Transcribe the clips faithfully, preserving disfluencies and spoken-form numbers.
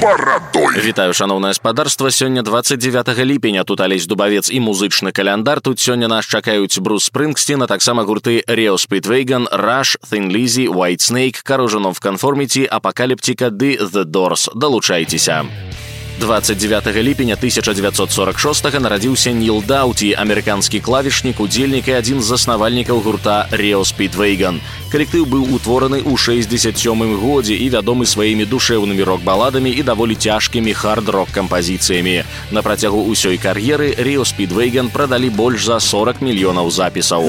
барадой. Вітаю, шаноўнае спадарства. Сёння двадцать девятого ліпеня. Тут Алесь Дубавец і музычны каляндар. Тут сёння нас чакаюць Брус Спрынгсцін, а таксама гурты Рио Спидвейган, Rush, Thin Lizzy, White Snake, Corrosion of Conformity, Апокаліптика ды The Doors. Далучайцеся. двадцать девятого ліпеня тысяча девятьсот сорок шостого нарадзіўся Ніл Даўці, амерыканскі клавішнік, удзельнік і адзін з заснавальнікаў гурта Рио Спидвейган. Калектыў быў утвораны ў шэсцьдзесят сёмым годзе і вядомы сваімі душэўнымі рок-баладамі і даволі цяжкімі хард-рок кампазіцыямі. На працягу ўсёй кар'еры Рио Спидвейган прадалі больш за сорок мільёнаў запісаў.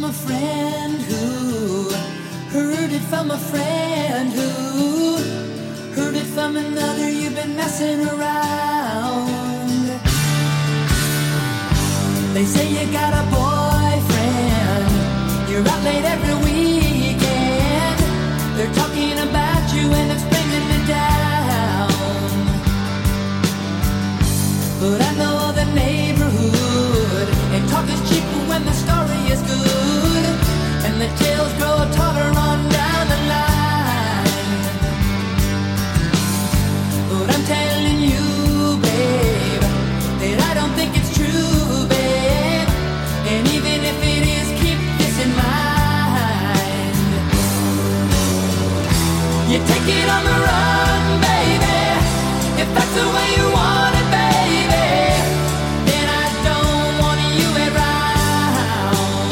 Messing around. They say you got a boyfriend, you're out late every weekend. They're talking about you and it's bringing me down. But I know the neighborhood, and talk is cheap when the story is good, and the tales grow taller on down the line. But I'm telling you, babe, that I don't think it's true, babe. And even if it is, keep this in mind. You take it on the run, baby, if that's the way you want it, baby. Then I don't want you around.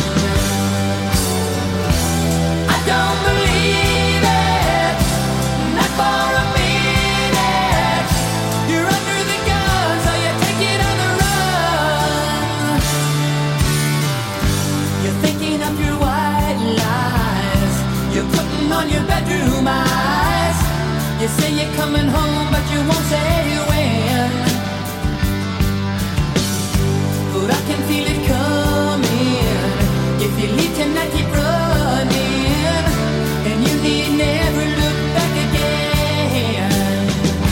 I don't believe it, not for a minute. On your bedroom eyes, you say you're coming home, but you won't say when. But I can feel it coming. If you leave tonight, keep running, and you need never look back again.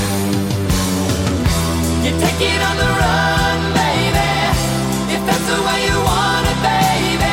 You take it on the run, baby, if that's the way you want it, baby.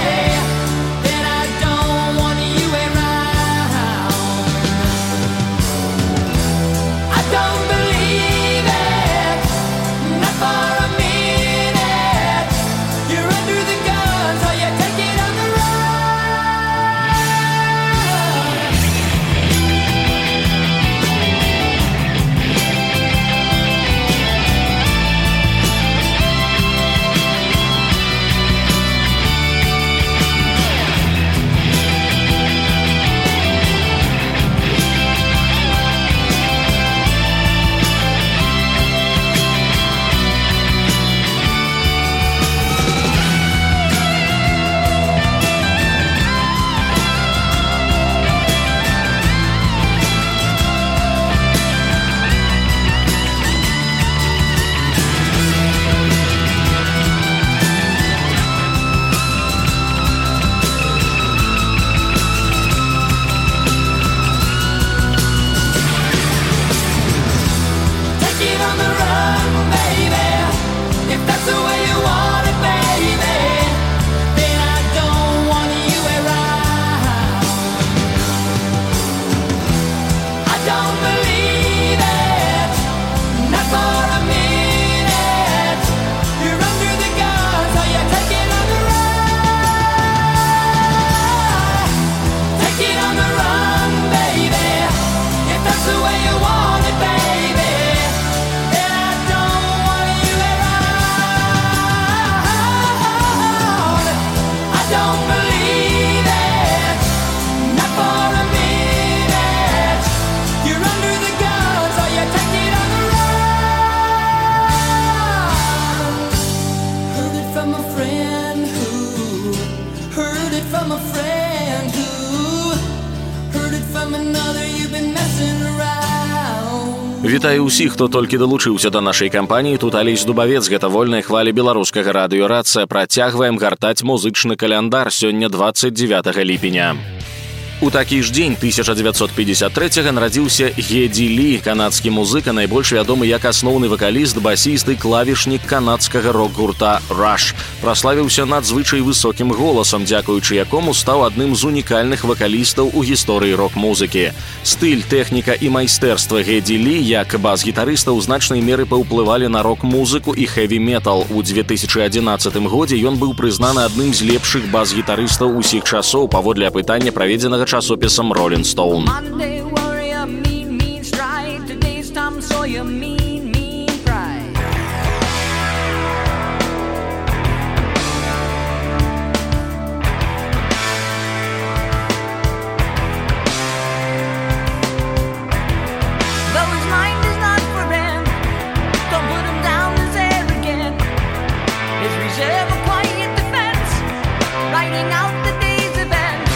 Вітаю ўсіх, хто толькі далучыўся да нашай кампаніі. Тут Алесь Дубавец, гэта вольная хваля беларускага радыё «Рацыя». Працягваем гартаць музычны каляндар. Сёння двадцать девятого ліпеня. У такі ж дзень тысяча дзевяцьсот пятьдесят трэцяга нарадзіўся Геді Лі, канадскі музыка, найбольш вядомы як асноўны вакаліст, басіст і клавішнік канадскага рок-гурта Rush. Праславіўся надзвычай высокім голасам, дзякуючы якому стаў адным з унікальных вакалістаў у гісторыі рок-музыкі. Стыль, тэхніка і майстэрства Геді Лі як бас-гітарыста ў значнай меры паўплывалі на рок-музыку і хэві-метал. У две тысячы адзінаццатым годзе ён быў прызнаны адным з лепшых бас-гітарыстаў усіх часоў паводле апытання, праведзенага часопісам Rolling Stone. Monday warrior, mean, mean stride. Today's Tom Sawyer, mean, mean pride. Though his mind is not for rent, don't put him down as arrogant. His reserve a quiet defense, writing out the day's events.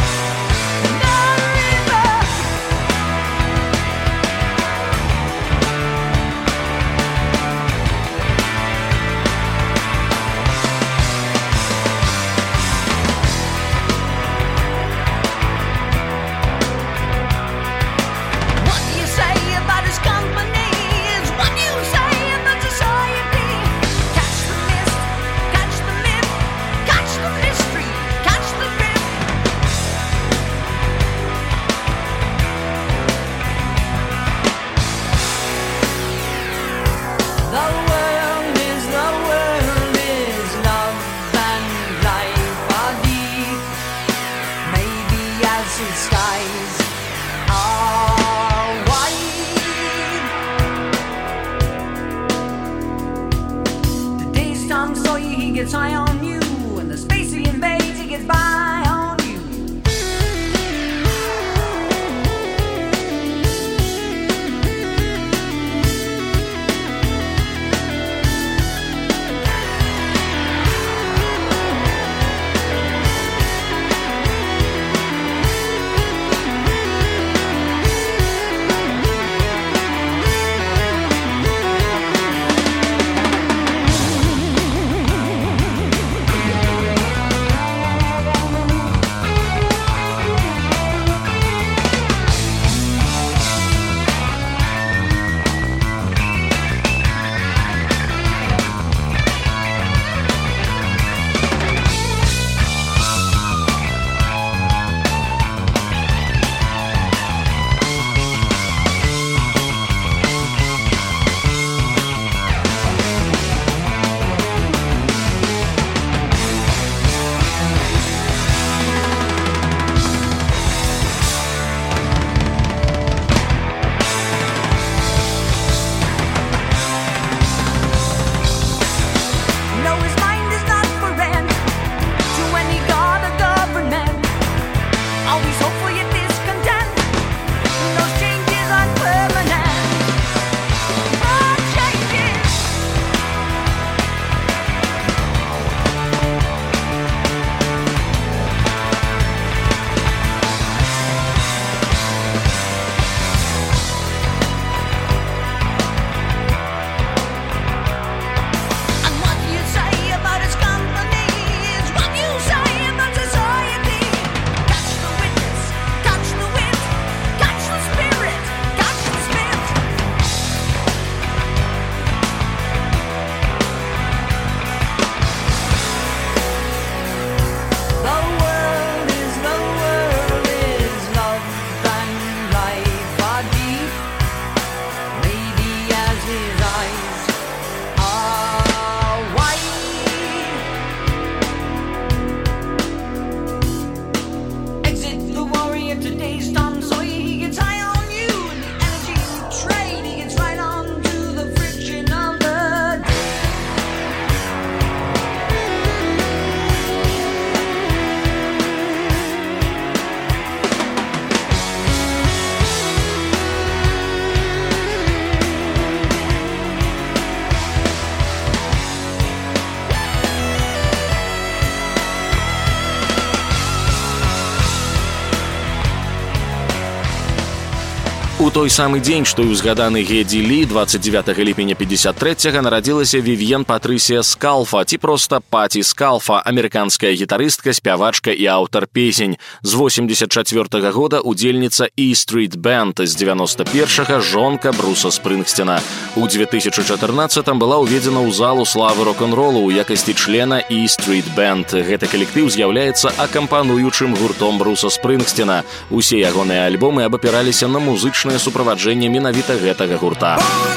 Skies are wide. Today's Tom Sawyer, he gets high on you, and the space he invades, he gets by on you. У той самы дзень, што і ўзгаданы Геді Лі, двадцать девятого ліпеня пятьдесят третьего нарадзілася Вівьен Патрысія Скалфа, ці проста Паці Скалфа, амерыканская гітарыстка, спявачка і аўтар песень. З восемьдесят четвёртого года удзельніца E Street Band, з девяносто первого жонка Бруса Спрынгсціна. У две тысячи четырнадцатом была ўведзена ў залу славы рок-н-ролу ў якасці члена E Street Band. Гэты калектыў з'яўляецца акампануючым гуртом Бруса Спрынгсціна. Усе ягоныя альбомы абапіраліся на музычнае суправаджэнне менавіта гэтага гурта.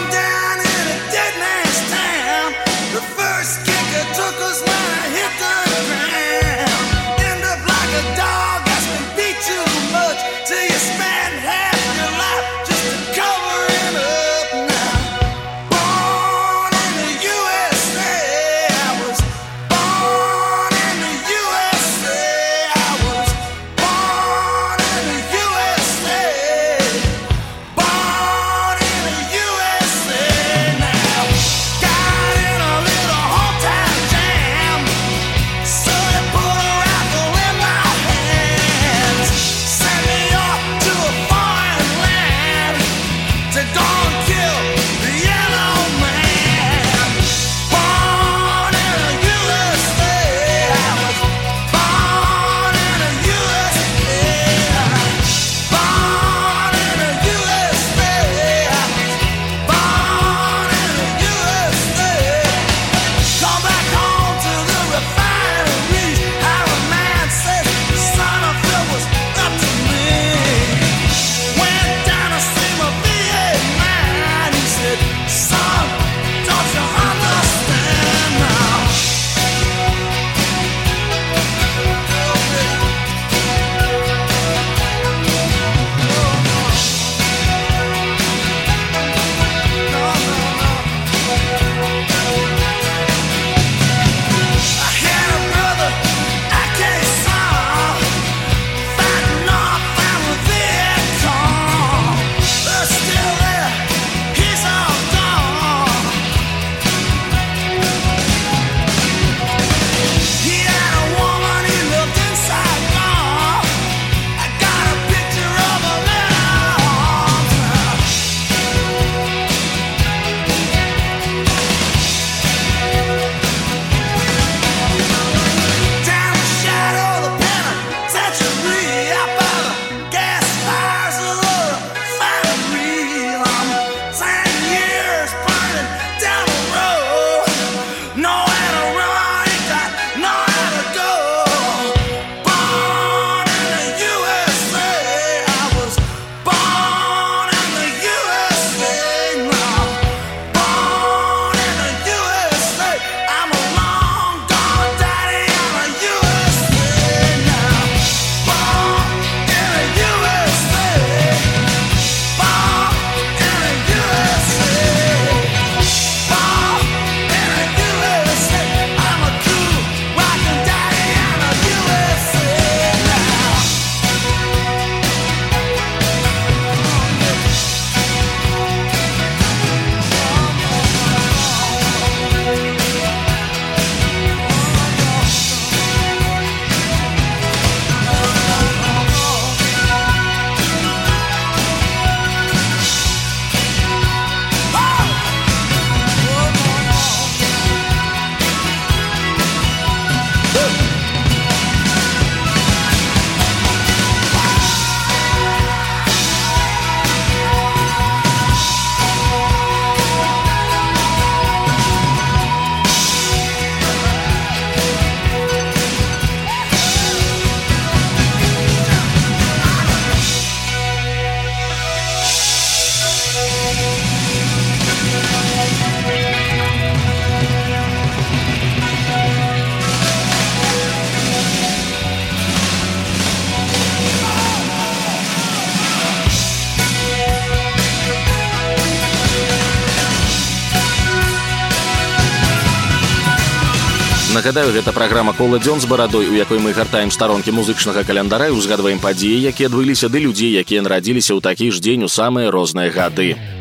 Нагадаю, гэта праграма «Кола дзён з барадой», у якой мы гартаем старонкі музычнага каляндаря і узгадваем падзеі, якія адбыліся, ды людзей, якія нарадзіліся ў такі ж дзень у самыя розныя гады.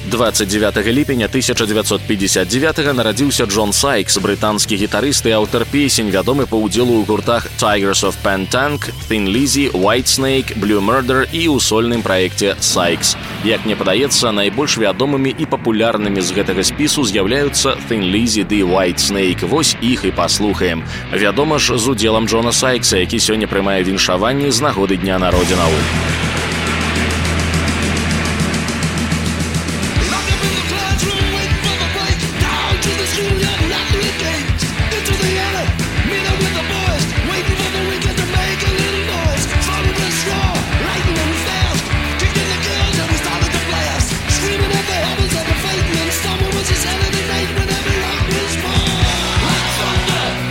двадцать девятага ліпеня тысяча девятьсот пятьдесят девятага нарадзіўся Джон Сайкс, брытанскі гітарыст і аўтар песень, вядомы па ўдзелу ў гуртах Tigers of Pentank, Thin Lizzy, Whitesnake, Blue Murder і ў сольным праекце Sykes. Як мне падаецца, найбольш вядомымі і папулярнымі з гэтага спісу з'яўляюцца Thin Lizzy ды Whitesnake. Вось іх і паслухаем. Вядома ж, з удзелам Джона Сайкса, які сёння прымае віншаванні з нагоды Дня народзінаў.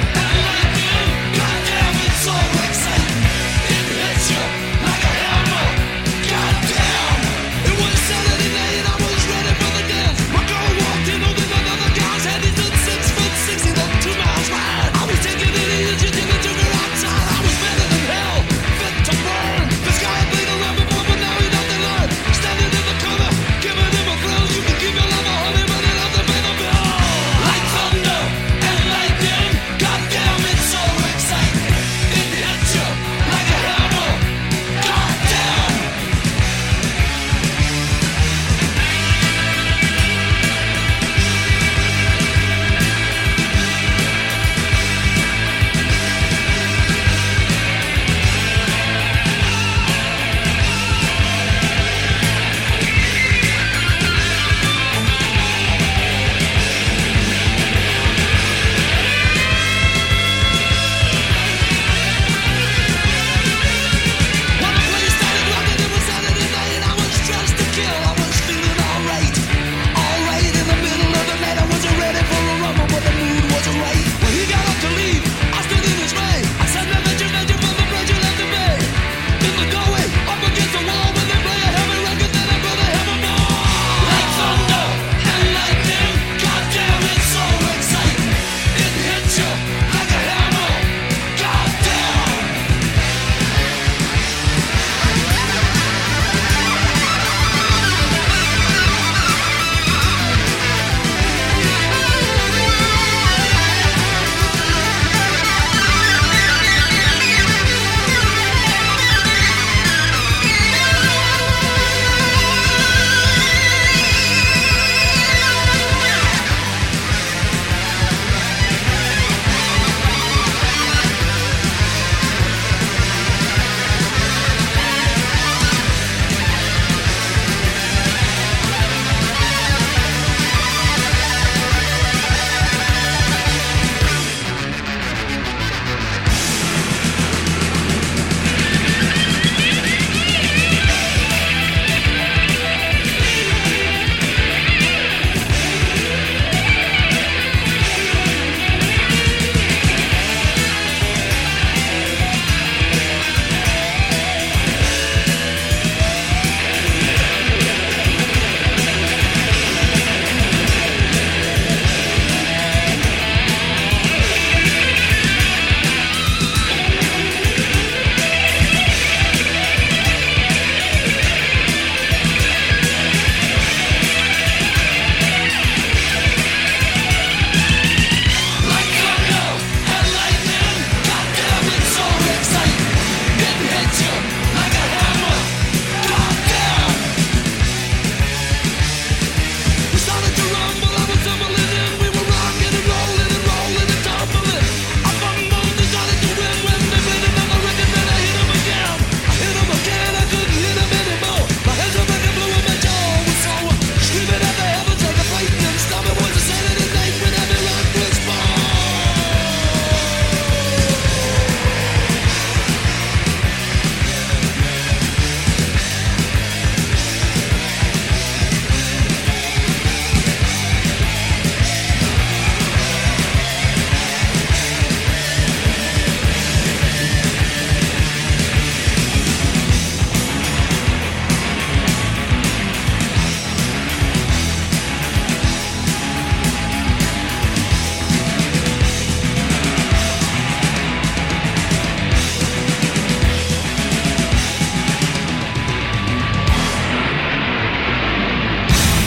Like a hammer.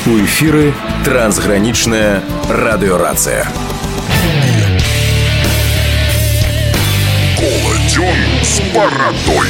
У эфіры трансгранічная радыёрацыя. Коладзён з барадой.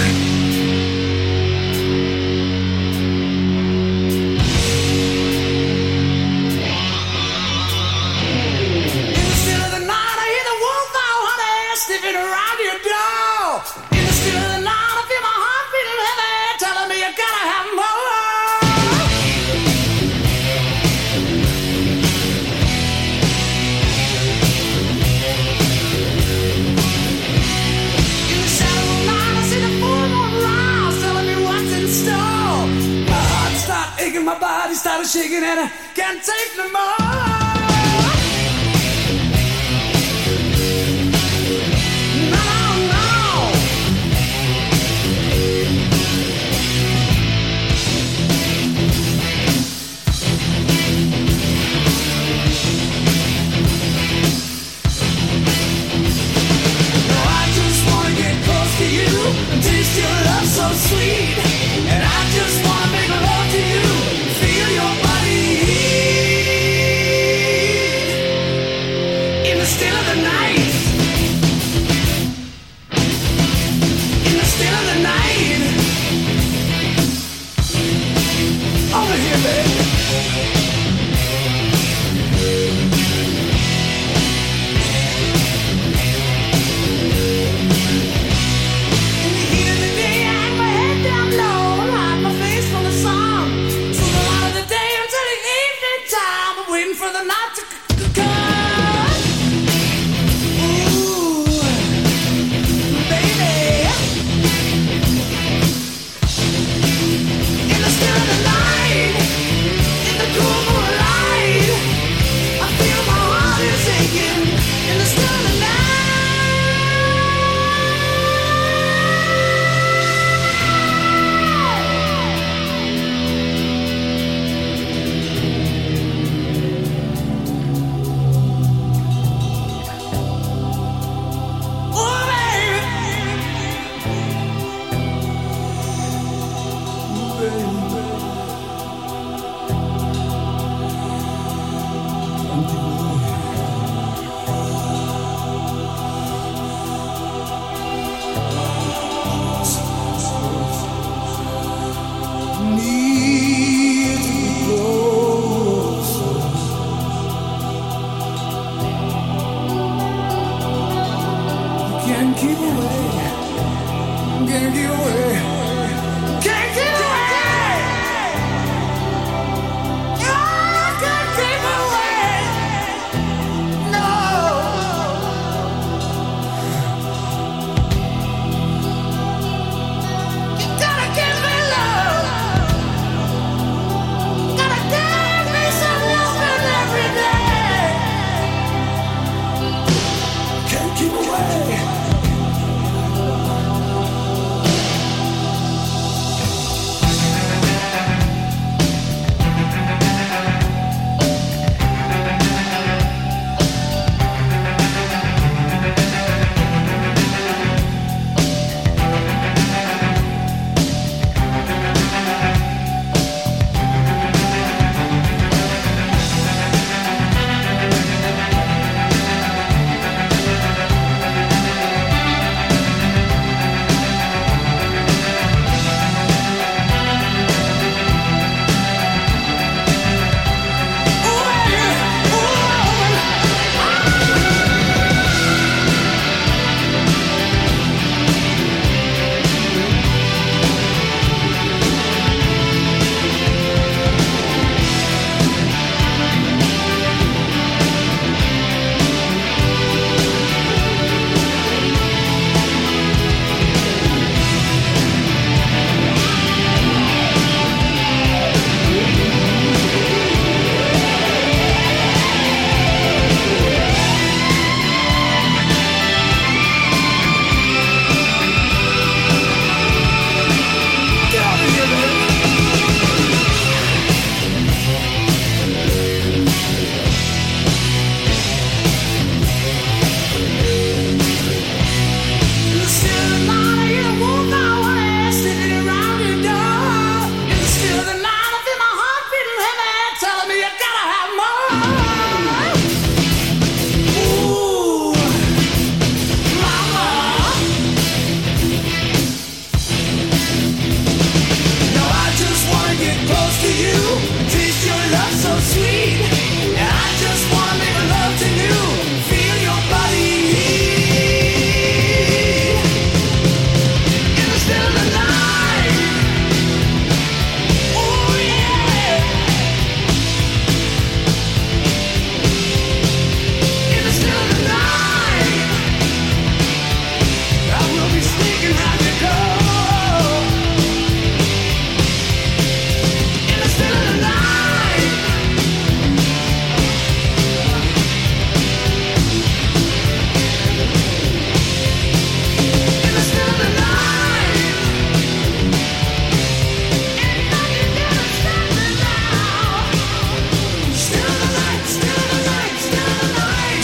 My body started shaking and I can't take no more.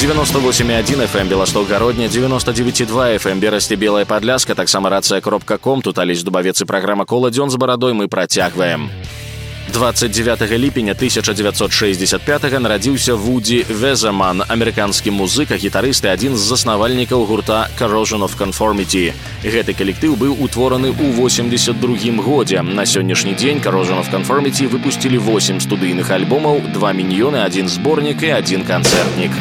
девяносто восемь и один эф эм Белосток-Гародня, девяносто девять и два эф эм Берасці Белая Падляска, таксама рацыя кропка ком, тут Алесь Дубавец і праграма «Кола дзён з барадой» мы працягваем. двадцать девятого ліпеня тысяча девятьсот шестьдесят пятого нарадзіўся Вуді Везерман, амерыканскі музыка, гітарыст і адзін з заснавальнікаў гурта Corrosion of Conformity. Гэты калектыў быў утвораны ў восемьдесят другім годзе. На сённяшні дзень Corrosion of Conformity выпусцілі восемь студыйных альбомаў, два міньёны, адзін зборнік і адзін канцэртнік.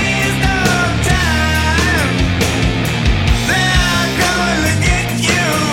You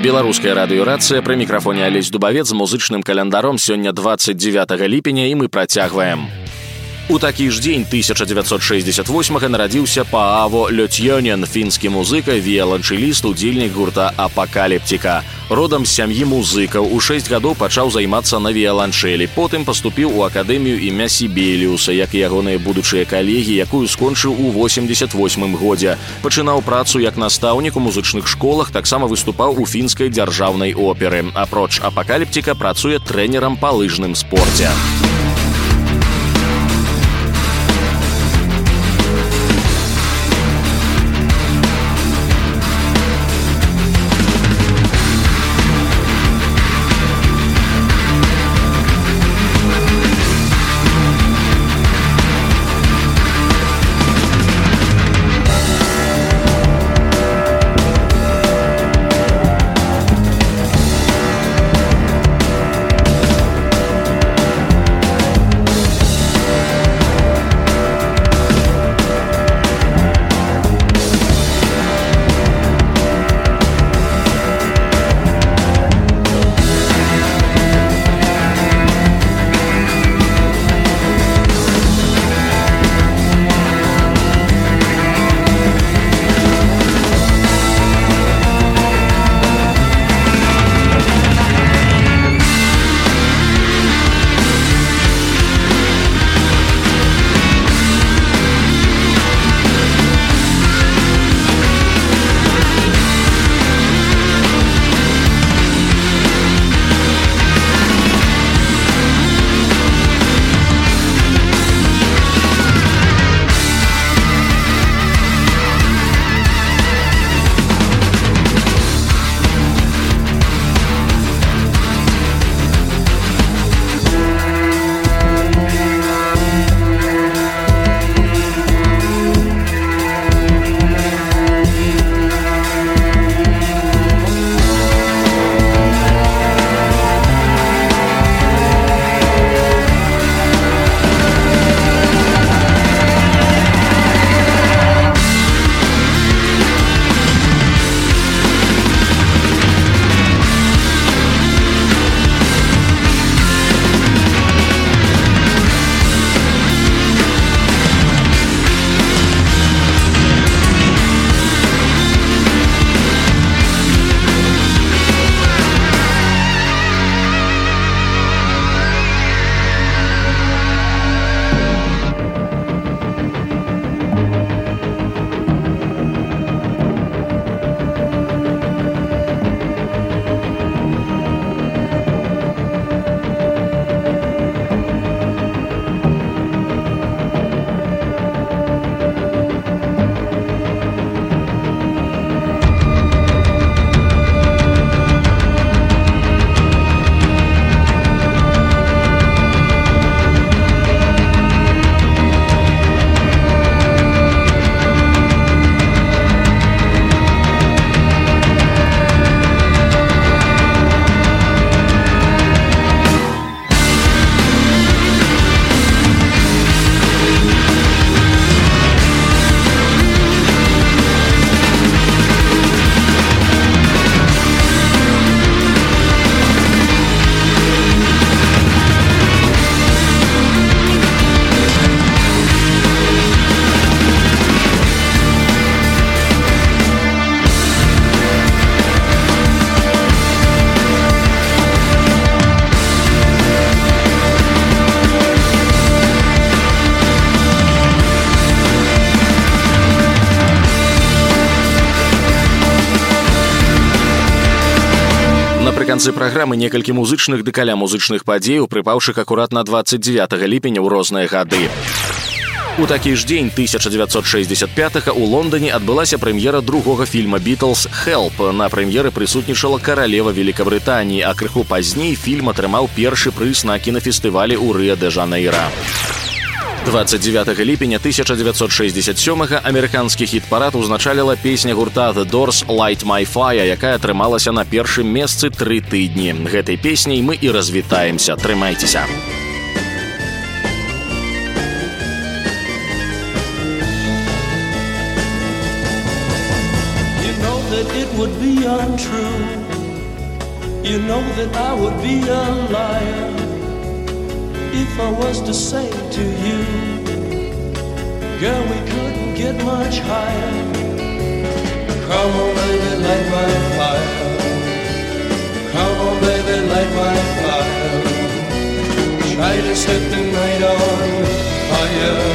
Беларуская радыёрацыя, пры мікрафоне Алесь Дубавец з музычным календаром. Сёння двадцать девятого ліпеня і мы працягваем. У такі ж дзень тысяча дзевяцьсот шэсцьдзесят восьмага нарадзіўся Пааво Лётьёнен, фінскі музыка, віяланчэліст, удзельнік гурта «Апакаліптика». Родам з сям'і музыкаў, у шэсць гадоў пачаў займацца на віяланчэлі. Потым паступіў у акадэмію імя Сібеліуса, як і ягоныя будучыя калегі, якую скончыў у восемьдесят восьмым годзе. Пачынаў працу як настаўнік у музычных школах, таксама выступаў у фінскай дзяржаўнай оперы. Апроч «Апакаліптика» працуе трэнерам па лыжным спорце. Напрыканцы праграмы некалькі музычных ды каля музычных падзеяў, прыпаўшых акурат на двадцать девятого ліпеня ў розныя гады. У такі ж дзень тысяча дзевяцьсот шэсцьдзесят пятага ў Лондоне адбылася прэм'ера другога фільма «Бітлз» «Help». На прэм'еры прысутнічала каралева Великабрытаніі, а крыху пазней фільм атрымаў першы прыз на кінафестывалі ў Рыа-дэ-Жанэйра. двадцать девятого ліпеня тысяча дзевяцьсот шэсцьдзесят сёмага амерыканскі хіт-парад узначаліла песня гурта The Doors «Light My Fire», якая атрымалася на першым месцы тры тыдні. Гэтай песняй мы і развітаемся. Трымайцеся. It would be untrue You know that I would be a liar if I was to say to you, girl, we couldn't get much higher. Come on, baby, light my fire. Come on, baby, light my fire. Try to set the night on fire.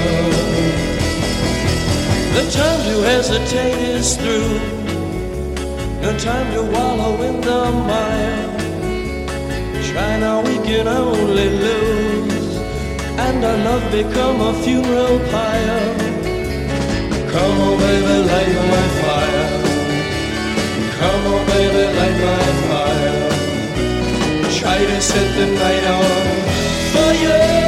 The time to hesitate is through. No time to wallow in the mire. Try now, we can only lose, and our love become a funeral pyre. Come on, baby, light my fire. Come on, baby, light my fire. Try to set the night on fire.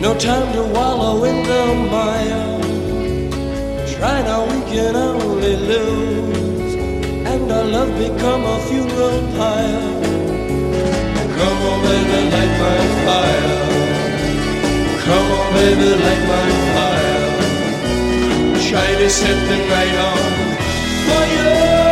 No time to wallow in the mire. Try now, we can only lose, and our love become a funeral pyre. Come on, baby, light my fire. Come on, baby, light my fire. Try to set the night on fire.